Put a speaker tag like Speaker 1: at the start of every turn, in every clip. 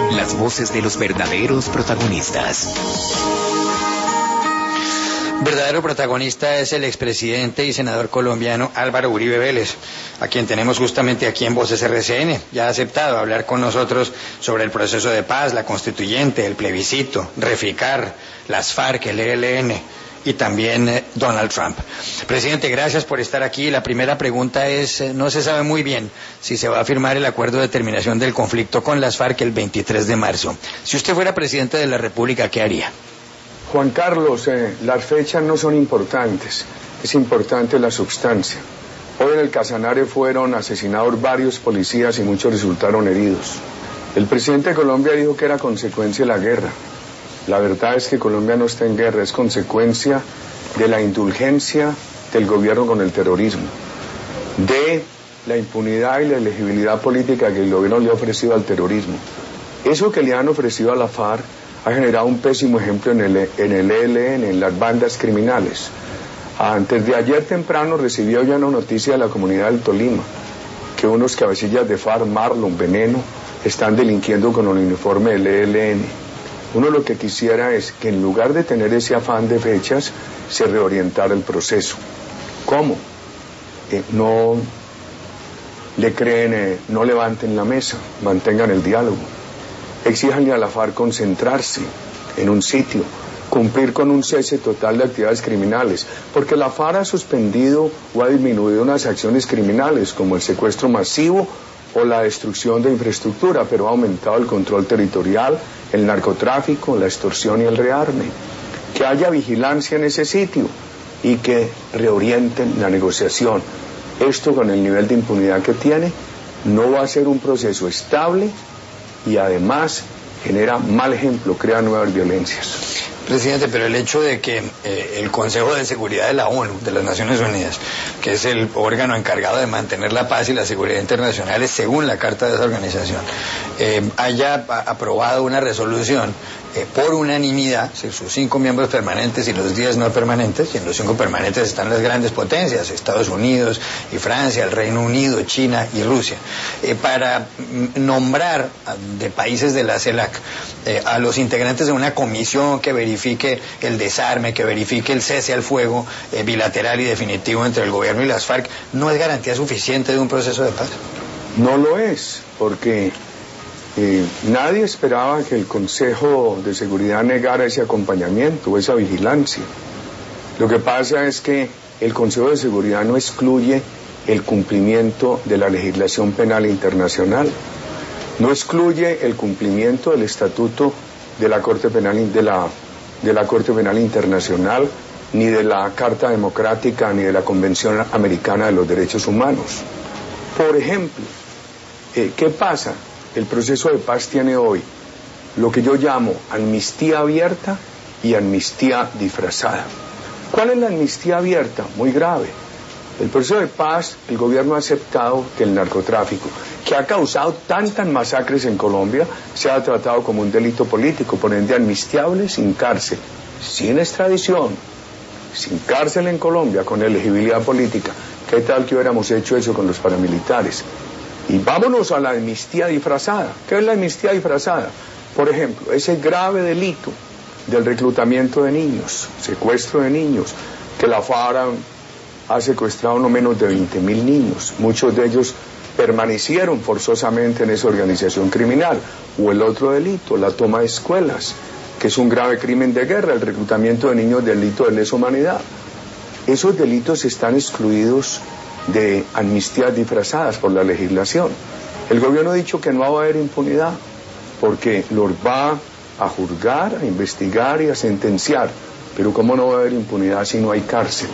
Speaker 1: Las voces de los verdaderos protagonistas.
Speaker 2: Verdadero protagonista es el expresidente y senador colombiano Álvaro Uribe Vélez, a quien tenemos justamente aquí en Voces RCN. Ya ha aceptado hablar con nosotros sobre el proceso de paz, la constituyente, el plebiscito, Reficar, las FARC, el ELN y también Donald Trump. Presidente, gracias por estar aquí. La primera pregunta es, no se sabe muy bien si se va a firmar el acuerdo de terminación del conflicto con las FARC el 23 de marzo. Si usted fuera presidente de la República, ¿qué haría?
Speaker 3: Juan Carlos, las fechas no son importantes, es importante la substancia. Hoy en el Casanare fueron asesinados varios policías y muchos resultaron heridos. El presidente de Colombia dijo que era consecuencia de la guerra. La verdad es que Colombia no está en guerra, es consecuencia de la indulgencia del gobierno con el terrorismo, de la impunidad y la elegibilidad política que el gobierno le ha ofrecido al terrorismo. Eso que le han ofrecido a la FARC ha generado un pésimo ejemplo en el ELN, en las bandas criminales. Antes de ayer temprano recibió ya una noticia de la comunidad del Tolima, que unos cabecillas de FARC, Marlon, Veneno, están delinquiendo con el uniforme del ELN. Uno lo que quisiera es que en lugar de tener ese afán de fechas, se reorientara el proceso. ¿Cómo? No le creen, no levanten la mesa, mantengan el diálogo. Exíjanle a la FARC concentrarse en un sitio, cumplir con un cese total de actividades criminales, porque la FARC ha suspendido o ha disminuido unas acciones criminales como el secuestro masivo o la destrucción de infraestructura, pero ha aumentado el control territorial, el narcotráfico, la extorsión y el rearme. Que haya vigilancia en ese sitio y que reorienten la negociación. Esto, con el nivel de impunidad que tiene, no va a ser un proceso estable y además genera mal ejemplo, crea nuevas violencias.
Speaker 2: Presidente, pero el hecho de que el Consejo de Seguridad de la ONU, de las Naciones Unidas, que es el órgano encargado de mantener la paz y la seguridad internacionales según la carta de esa organización, haya aprobado una resolución por unanimidad, sus 5 miembros permanentes y los 10 no permanentes, y en los 5 permanentes están las grandes potencias, Estados Unidos y Francia, el Reino Unido, China y Rusia, para nombrar de países de la CELAC a los integrantes de una comisión que verifique el desarme, que verifique el cese al fuego bilateral y definitivo entre el gobierno y las FARC, ¿no es garantía suficiente de un proceso de paz?
Speaker 3: No lo es, porque nadie esperaba que el Consejo de Seguridad negara ese acompañamiento, esa vigilancia. Lo que pasa es que el Consejo de Seguridad no excluye el cumplimiento de la legislación penal internacional, no excluye el cumplimiento del estatuto de la Corte Penal de la Corte Penal Internacional, ni de la Carta Democrática, ni de la Convención Americana de los Derechos Humanos. Por ejemplo, ¿qué pasa? El proceso de paz tiene hoy lo que yo llamo amnistía abierta y amnistía disfrazada. ¿Cuál es la amnistía abierta? Muy grave. El proceso de paz, el gobierno ha aceptado que el narcotráfico, que ha causado tantas masacres en Colombia, sea tratado como un delito político, por ende amnistiable, sin cárcel, sin extradición, sin cárcel en Colombia, con elegibilidad política. ¿Qué tal que hubiéramos hecho eso con los paramilitares? Y vámonos a la amnistía disfrazada. ¿Qué es la amnistía disfrazada? Por ejemplo, ese grave delito del reclutamiento de niños, secuestro de niños, que la FARC ha secuestrado no menos de 20.000 niños. Muchos de ellos permanecieron forzosamente en esa organización criminal. O el otro delito, la toma de escuelas, que es un grave crimen de guerra, el reclutamiento de niños, delito de lesa humanidad. Esos delitos están excluidos de amnistías disfrazadas por la legislación. El gobierno ha dicho que no va a haber impunidad porque los va a juzgar, a investigar y a sentenciar, pero ¿cómo no va a haber impunidad si no hay cárcel?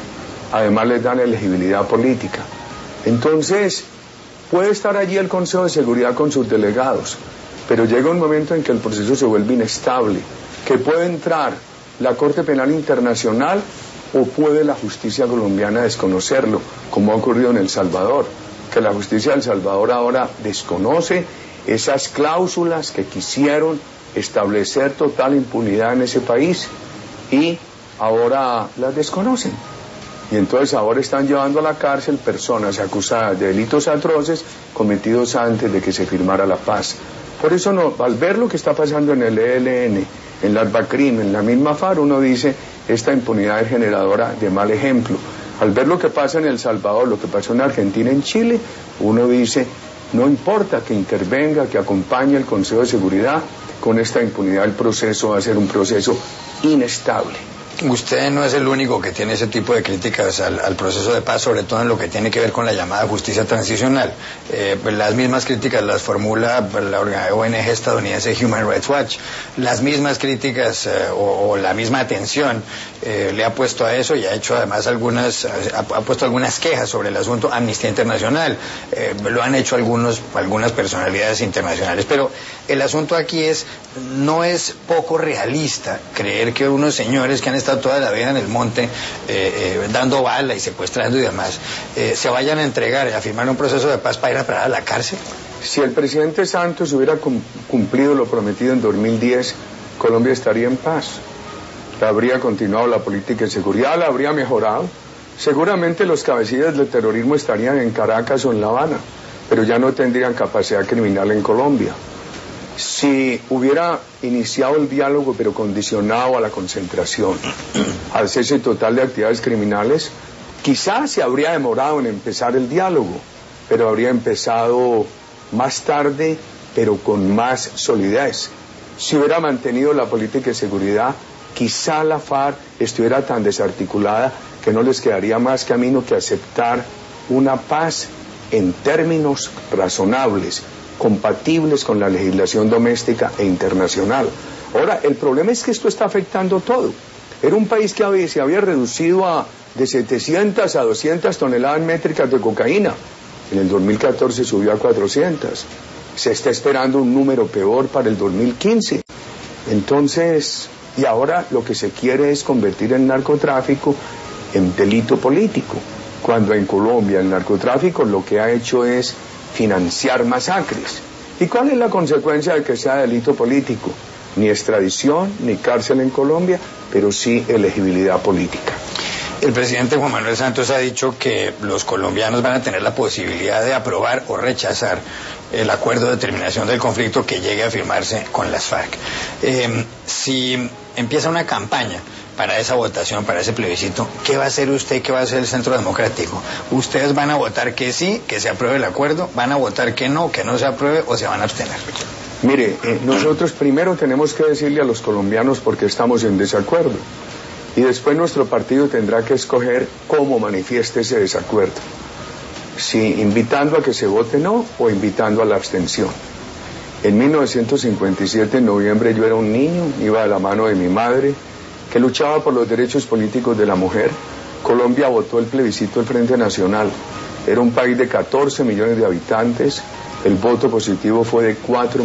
Speaker 3: Además les dan elegibilidad política. Entonces puede estar allí el Consejo de Seguridad con sus delegados, pero llega un momento en que el proceso se vuelve inestable, que puede entrar la Corte Penal Internacional o puede la justicia colombiana desconocerlo, como ha ocurrido en El Salvador, que la justicia de El Salvador ahora desconoce esas cláusulas que quisieron establecer total impunidad en ese país y ahora las desconocen. Y entonces ahora están llevando a la cárcel personas acusadas de delitos atroces cometidos antes de que se firmara la paz. Por eso al ver lo que está pasando en el ELN, en las BACRIM, en la misma FARC, uno dice, esta impunidad es generadora de mal ejemplo. Al ver lo que pasa en El Salvador, lo que pasó en Argentina, en Chile, uno dice, no importa que intervenga, que acompañe el Consejo de Seguridad, con esta impunidad el proceso va a ser un proceso inestable.
Speaker 2: Usted no es el único que tiene ese tipo de críticas al proceso de paz, sobre todo en lo que tiene que ver con la llamada justicia transicional. Las mismas críticas las formula la ONG estadounidense Human Rights Watch. Las mismas críticas o la misma atención le ha puesto a eso y ha hecho además ha puesto algunas quejas sobre el asunto Amnistía Internacional. Lo han hecho algunas personalidades internacionales. Pero el asunto aquí no es poco realista creer que unos señores que han estado toda la vida en el monte dando bala y secuestrando y demás se vayan a entregar y a firmar un proceso de paz para ir a parar a la cárcel.
Speaker 3: Si el presidente Santos hubiera cumplido lo prometido en 2010, Colombia estaría en paz. Habría continuado la política de seguridad, la habría mejorado. Seguramente los cabecillas del terrorismo estarían en Caracas o en La Habana, pero ya no tendrían capacidad criminal en Colombia. Si hubiera iniciado el diálogo pero condicionado a la concentración, al cese total de actividades criminales, quizás se habría demorado en empezar el diálogo, pero habría empezado más tarde, pero con más solidez. Si hubiera mantenido la política de seguridad, quizá la FARC estuviera tan desarticulada que no les quedaría más camino que aceptar una paz en términos razonables, compatibles con la legislación doméstica e internacional. Ahora, el problema es que esto está afectando todo. Era un país que se había reducido de 700 a 200 toneladas métricas de cocaína. En el 2014 subió a 400. Se está esperando un número peor para el 2015. Entonces, y ahora lo que se quiere es convertir el narcotráfico en delito político, cuando en Colombia el narcotráfico lo que ha hecho es financiar masacres. ¿Y cuál es la consecuencia de que sea delito político? Ni extradición, ni cárcel en Colombia, pero sí elegibilidad política.
Speaker 2: El presidente Juan Manuel Santos ha dicho que los colombianos van a tener la posibilidad de aprobar o rechazar el acuerdo de terminación del conflicto que llegue a firmarse con las FARC. Si empieza una campaña para esa votación, para ese plebiscito, ¿qué va a hacer usted, qué va a hacer el Centro Democrático? ¿Ustedes van a votar que sí, que se apruebe el acuerdo? ¿Van a votar que no se apruebe o se van a abstener?
Speaker 3: Mire, nosotros primero tenemos que decirle a los colombianos por qué estamos en desacuerdo. Y después nuestro partido tendrá que escoger cómo manifieste ese desacuerdo. Si invitando a que se vote no o invitando a la abstención. En 1957, en noviembre, yo era un niño, iba de la mano de mi madre, que luchaba por los derechos políticos de la mujer. Colombia votó el plebiscito del Frente Nacional. Era un país de 14 millones de habitantes. El voto positivo fue de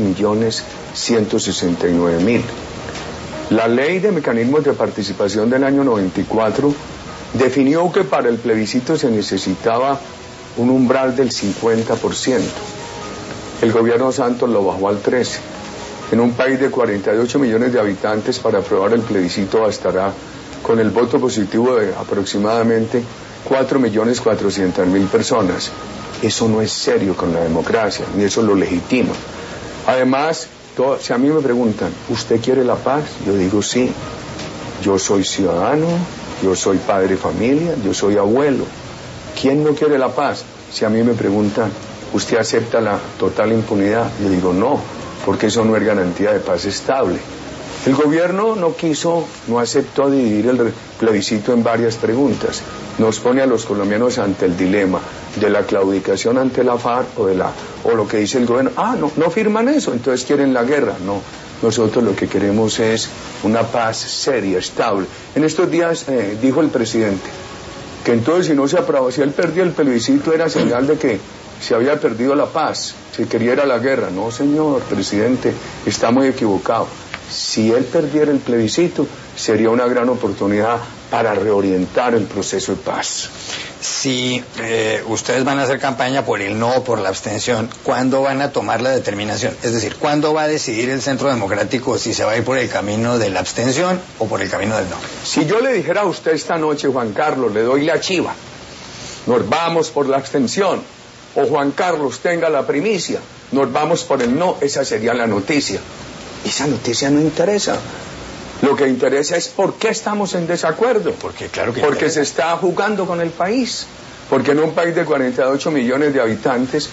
Speaker 3: 4.169.000. La ley de mecanismos de participación del año 94 definió que para el plebiscito se necesitaba un umbral del 50%. El gobierno Santos lo bajó al 13%. En un país de 48 millones de habitantes, para aprobar el plebiscito bastará con el voto positivo de aproximadamente 4.400.000 personas. Eso no es serio con la democracia, ni eso lo legitima. Además, si a mí me preguntan, ¿usted quiere la paz? Yo digo sí. Yo soy ciudadano, yo soy padre de familia, yo soy abuelo. ¿Quién no quiere la paz? Si a mí me preguntan, ¿usted acepta la total impunidad? Yo digo no, porque eso no es garantía de paz estable. El gobierno no aceptó dividir el plebiscito en varias preguntas. Nos pone a los colombianos ante el dilema de la claudicación ante la FARC o lo que dice el gobierno. No firman eso, entonces quieren la guerra. No, nosotros lo que queremos es una paz seria, estable. En estos días dijo el presidente que entonces si él perdía el plebiscito era señal de que se había perdido la paz, si quería ir a la guerra. No, señor presidente, está muy equivocado. Si él perdiera el plebiscito, sería una gran oportunidad para reorientar el proceso de paz.
Speaker 2: Si ustedes van a hacer campaña por el no o por la abstención, ¿cuándo van a tomar la determinación? Es decir, ¿cuándo va a decidir el Centro Democrático si se va a ir por el camino de la abstención o por el camino del no?
Speaker 3: Si yo le dijera a usted esta noche, Juan Carlos, le doy la chiva, nos vamos por la abstención, o Juan Carlos tenga la primicia, nos vamos por el no, esa sería la noticia. Esa noticia no interesa. Lo que interesa es por qué estamos en desacuerdo.
Speaker 2: Porque
Speaker 3: se está jugando con el país. Porque en un país de 48 millones de habitantes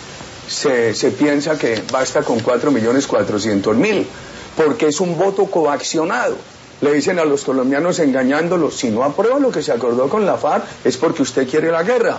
Speaker 3: se piensa que basta con 4.400.000. Porque es un voto coaccionado. Le dicen a los colombianos engañándolos, si no aprueba lo que se acordó con la FARC es porque usted quiere la guerra.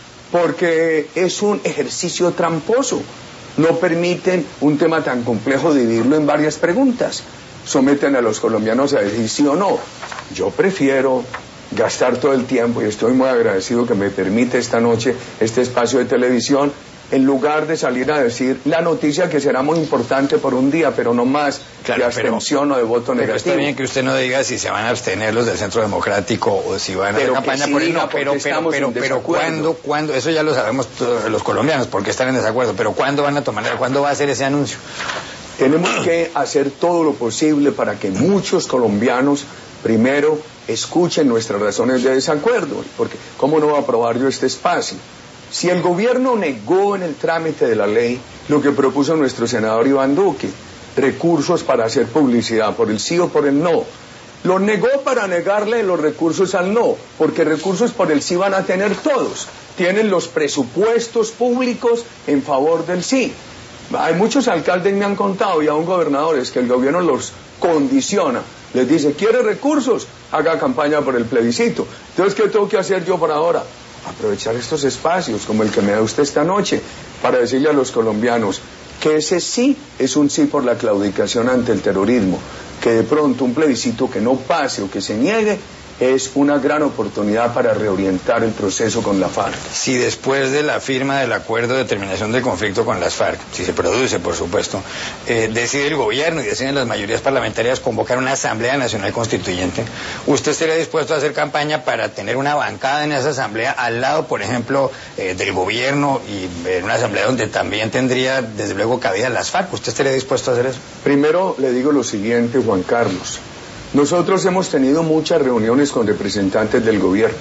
Speaker 3: Porque es un ejercicio tramposo. No permiten un tema tan complejo dividirlo en varias preguntas. Someten a los colombianos a decir sí o no. Yo prefiero gastar todo el tiempo, y estoy muy agradecido que me permite esta noche este espacio de televisión, en lugar de salir a decir la noticia que será muy importante por un día, pero no más de abstención o de voto negativo.
Speaker 2: Está bien que usted no diga si se van a abstener los del Centro Democrático o si van a hacer campaña por el no, pero ¿cuándo? Eso ya lo sabemos todos los colombianos, porque están en desacuerdo, pero ¿cuándo van a tomar, cuándo va a hacer ese anuncio?
Speaker 3: Tenemos que hacer todo lo posible para que muchos colombianos primero escuchen nuestras razones de desacuerdo, porque ¿cómo no va a aprobar yo este espacio? Si el gobierno negó en el trámite de la ley lo que propuso nuestro senador Iván Duque, recursos para hacer publicidad por el sí o por el no, lo negó para negarle los recursos al no, porque recursos por el sí van a tener todos, tienen los presupuestos públicos en favor del sí. Hay muchos alcaldes me han contado y aún gobernadores que el gobierno los condiciona, les dice, ¿quiere recursos? Haga campaña por el plebiscito. Entonces, ¿qué tengo que hacer yo por ahora? Aprovechar estos espacios como el que me da usted esta noche para decirle a los colombianos que ese sí es un sí por la claudicación ante el terrorismo, que de pronto un plebiscito que no pase o que se niegue es una gran oportunidad para reorientar el proceso con la FARC.
Speaker 2: Si después de la firma del acuerdo de terminación del conflicto con las FARC, si se produce, por supuesto, decide el gobierno y deciden las mayorías parlamentarias convocar una Asamblea Nacional Constituyente, ¿usted estaría dispuesto a hacer campaña para tener una bancada en esa asamblea al lado, por ejemplo, del gobierno y en una asamblea donde también tendría, desde luego, cabida las FARC? ¿Usted estaría dispuesto a hacer eso?
Speaker 3: Primero le digo lo siguiente, Juan Carlos. Nosotros hemos tenido muchas reuniones con representantes del gobierno.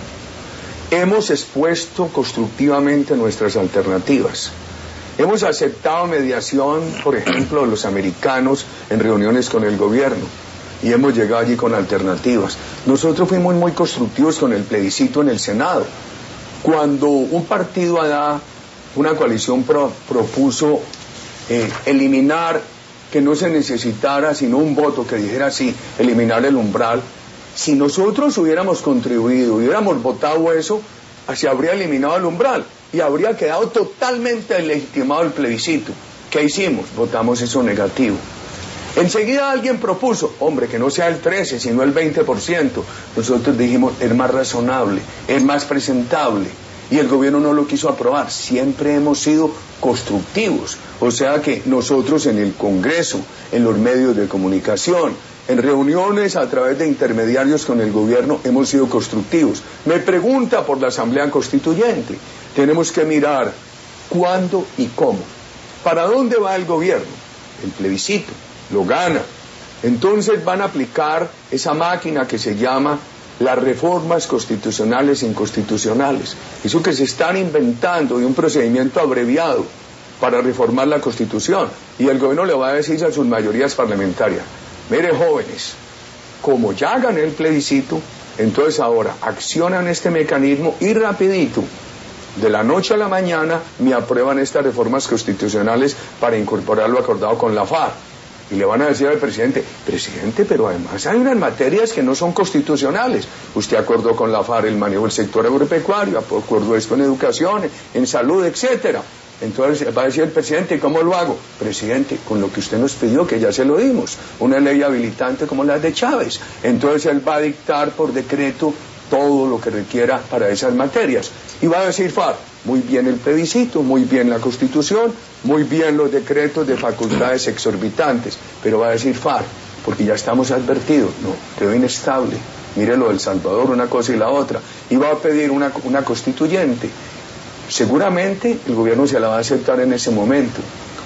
Speaker 3: Hemos expuesto constructivamente nuestras alternativas. Hemos aceptado mediación, por ejemplo, de los americanos en reuniones con el gobierno. Y hemos llegado allí con alternativas. Nosotros fuimos muy constructivos con el plebiscito en el Senado. Cuando un partido allá, una coalición propuso eliminar, que no se necesitara sino un voto que dijera sí, eliminar el umbral, si nosotros hubiéramos contribuido, hubiéramos votado eso, se habría eliminado el umbral y habría quedado totalmente legitimado el plebiscito. ¿Qué hicimos? Votamos eso negativo. Enseguida alguien propuso, hombre, que no sea el 13, sino el 20%. Nosotros dijimos, es más razonable, es más presentable. Y el gobierno no lo quiso aprobar. Siempre hemos sido constructivos. O sea que nosotros en el Congreso, en los medios de comunicación, en reuniones a través de intermediarios con el gobierno, hemos sido constructivos. Me pregunta por la Asamblea Constituyente. Tenemos que mirar cuándo y cómo. ¿Para dónde va el gobierno? El plebiscito. Lo gana. Entonces van a aplicar esa máquina que se llama las reformas constitucionales e inconstitucionales. Eso que se están inventando de un procedimiento abreviado para reformar la Constitución. Y el gobierno le va a decir a sus mayorías parlamentarias, mire jóvenes, como ya gané el plebiscito, entonces ahora accionan este mecanismo y rapidito, de la noche a la mañana, me aprueban estas reformas constitucionales para incorporar lo acordado con la FARC. Y le van a decir al presidente, pero además hay unas materias que no son constitucionales. Usted acordó con la FARC el manejo del sector agropecuario, acordó esto en educación, en salud, etcétera. Entonces va a decir el presidente, ¿cómo lo hago? Presidente, con lo que usted nos pidió, que ya se lo dimos, una ley habilitante como la de Chávez. Entonces él va a dictar por decreto todo lo que requiera para esas materias. Y va a decir FARC, muy bien el plebiscito, muy bien la Constitución, muy bien los decretos de facultades exorbitantes, pero va a decir FARC, porque ya estamos advertidos, no, quedó inestable, mire lo del Salvador, una cosa y la otra, y va a pedir una constituyente. Seguramente el gobierno se la va a aceptar en ese momento,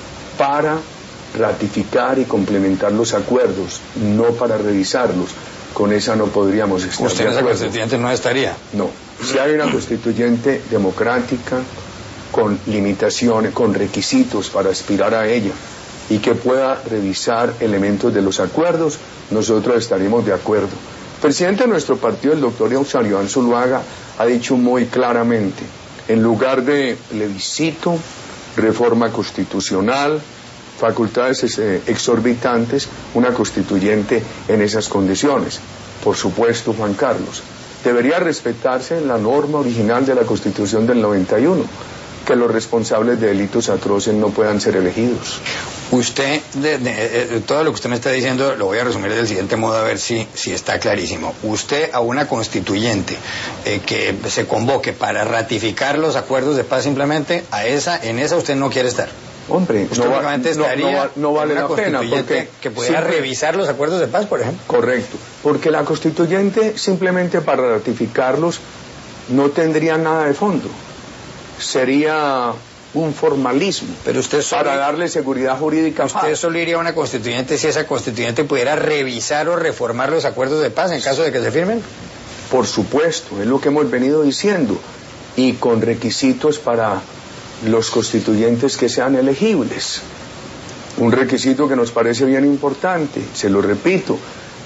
Speaker 3: para ratificar y complementar los acuerdos, no para revisarlos. Con esa no podríamos estar.
Speaker 2: ¿Usted en esa constituyente no estaría?
Speaker 3: No. Si hay una constituyente democrática, con limitaciones, con requisitos para aspirar a ella y que pueda revisar elementos de los acuerdos, nosotros estaremos de acuerdo. El presidente de nuestro partido, el doctor Iván Zuluaga, ha dicho muy claramente, en lugar de plebiscito, reforma constitucional, facultades exorbitantes, una constituyente en esas condiciones. Por supuesto, Juan Carlos, debería respetarse la norma original de la Constitución del 91, que los responsables de delitos atroces no puedan ser elegidos.
Speaker 2: Usted, todo lo que usted me está diciendo, lo voy a resumir del siguiente modo, a ver si está clarísimo. Usted a una constituyente que se convoque para ratificar los acuerdos de paz simplemente, en esa usted no quiere estar.
Speaker 3: Hombre, no vale la pena, porque
Speaker 2: que pudiera revisar los acuerdos de paz, por ejemplo.
Speaker 3: Correcto, porque la constituyente simplemente para ratificarlos no tendría nada de fondo. Sería un formalismo,
Speaker 2: pero usted
Speaker 3: para darle seguridad jurídica.
Speaker 2: ¿Usted solo iría a una constituyente si esa constituyente pudiera revisar o reformar los acuerdos de paz en caso de que se firmen?
Speaker 3: Por supuesto, es lo que hemos venido diciendo, y con requisitos para los constituyentes que sean elegibles. Un requisito que nos parece bien importante, se lo repito,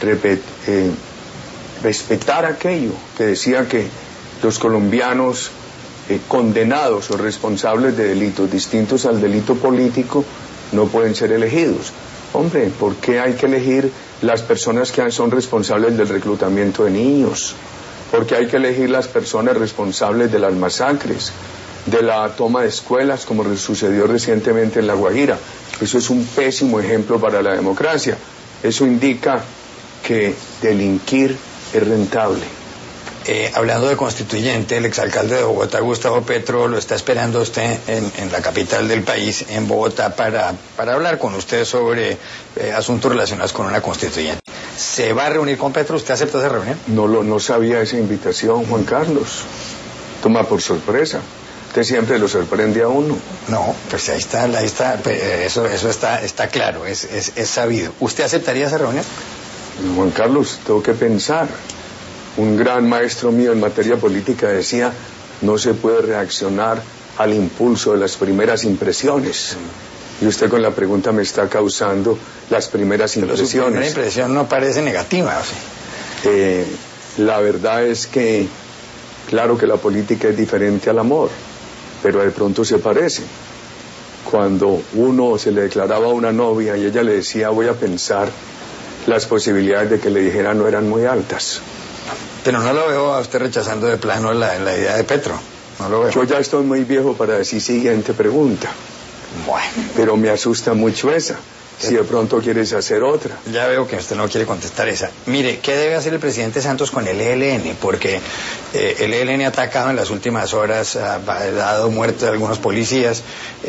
Speaker 3: respetar aquello que decía que los colombianos condenados o responsables de delitos distintos al delito político no pueden ser elegidos. Hombre, ¿por qué hay que elegir las personas que son responsables del reclutamiento de niños? ¿Por qué hay que elegir las personas responsables de las masacres, de la toma de escuelas, como sucedió recientemente en La Guajira? Eso es un pésimo ejemplo para la democracia. Eso indica que delinquir es rentable.
Speaker 2: Hablando de constituyente, el exalcalde de Bogotá, Gustavo Petro, lo está esperando usted en la capital del país, en Bogotá, para hablar con usted sobre asuntos relacionados con una constituyente. ¿Se va a reunir con Petro? ¿Usted acepta esa reunión?
Speaker 3: No sabía esa invitación, Juan Carlos. Toma por sorpresa. Usted siempre lo sorprende a uno.
Speaker 2: No, pues ahí está, eso está claro, es sabido. ¿Usted aceptaría esa reunión?
Speaker 3: Juan Carlos, tengo que pensar. Un gran maestro mío en materia política decía, no se puede reaccionar al impulso de las primeras impresiones. Y usted con la pregunta me está causando las primeras impresiones.
Speaker 2: Pero su primera impresión no parece negativa, ¿o sí?
Speaker 3: La verdad es que, claro que la política es diferente al amor, pero de pronto se parece. Cuando uno se le declaraba a una novia y ella le decía, voy a pensar, las posibilidades de que le dijera no eran muy altas.
Speaker 2: Pero no lo veo a usted rechazando de plano la idea de Petro. No lo veo.
Speaker 3: Yo ya estoy muy viejo para decir siguiente pregunta.
Speaker 2: Bueno.
Speaker 3: Pero me asusta mucho esa. Si de pronto quieres hacer otra.
Speaker 2: Ya veo que usted no quiere contestar esa. Mire, ¿qué debe hacer el presidente Santos con el ELN? Porque el ELN ha atacado en las últimas horas, ha dado muerte a algunos policías.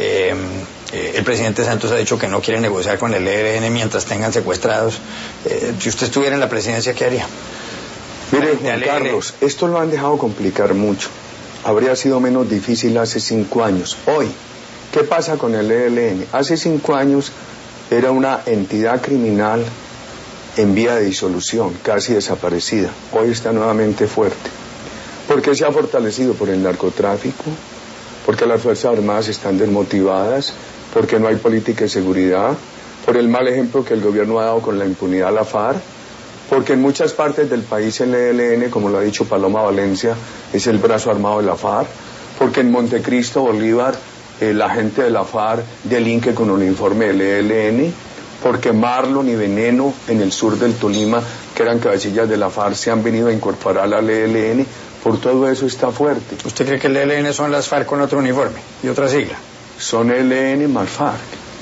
Speaker 2: El presidente Santos ha dicho que no quiere negociar con el ELN mientras tengan secuestrados. Si usted estuviera en la presidencia, ¿qué haría?
Speaker 3: Mire, Juan Carlos, esto lo han dejado complicar mucho. Habría sido menos difícil hace 5 años. Hoy, ¿qué pasa con el ELN? Hace 5 años era una entidad criminal en vía de disolución, casi desaparecida. Hoy está nuevamente fuerte. ¿Por qué se ha fortalecido? Por el narcotráfico, porque las Fuerzas Armadas están desmotivadas, porque no hay política de seguridad, por el mal ejemplo que el gobierno ha dado con la impunidad a la FARC, porque en muchas partes del país el ELN, como lo ha dicho Paloma Valencia, es el brazo armado de la FARC, porque en Montecristo, Bolívar, la gente de la FARC delinque con uniforme del ELN, porque Marlon y Veneno en el sur del Tolima, que eran cabecillas de la FARC, se han venido a incorporar al ELN, por todo eso está fuerte.
Speaker 2: ¿Usted cree que el ELN son las FARC con otro uniforme y otra sigla?
Speaker 3: Son ELN más FARC.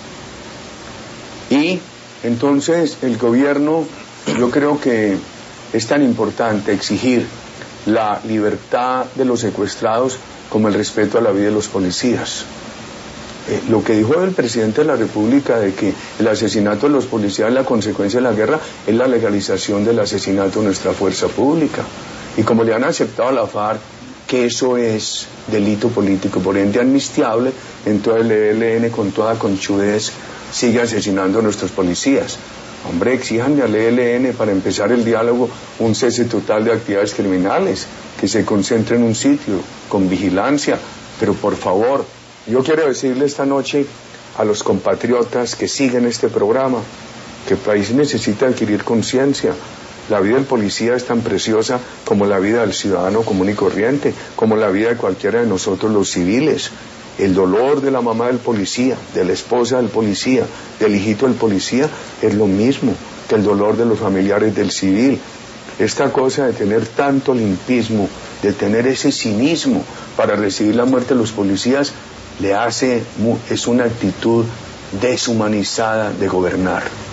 Speaker 3: Y entonces el gobierno, yo creo que es tan importante exigir la libertad de los secuestrados como el respeto a la vida de los policías. Lo que dijo el presidente de la República de que el asesinato de los policías es la consecuencia de la guerra es la legalización del asesinato de nuestra fuerza pública. Y como le han aceptado a la FARC que eso es delito político, por ende amnistiable, entonces el ELN con toda conchudez sigue asesinando a nuestros policías. Hombre, exíjanle al ELN para empezar el diálogo un cese total de actividades criminales, que se concentre en un sitio con vigilancia, pero por favor, Yo quiero decirle esta noche a los compatriotas que siguen este programa que el país necesita adquirir conciencia. La vida del policía es tan preciosa como la vida del ciudadano común y corriente, como la vida de cualquiera de nosotros los civiles. El dolor de la mamá del policía, de la esposa del policía, del hijito del policía, es lo mismo que el dolor de los familiares del civil. Esta cosa de tener tanto limpismo, de tener ese cinismo para recibir la muerte de los policías, es una actitud deshumanizada de gobernar.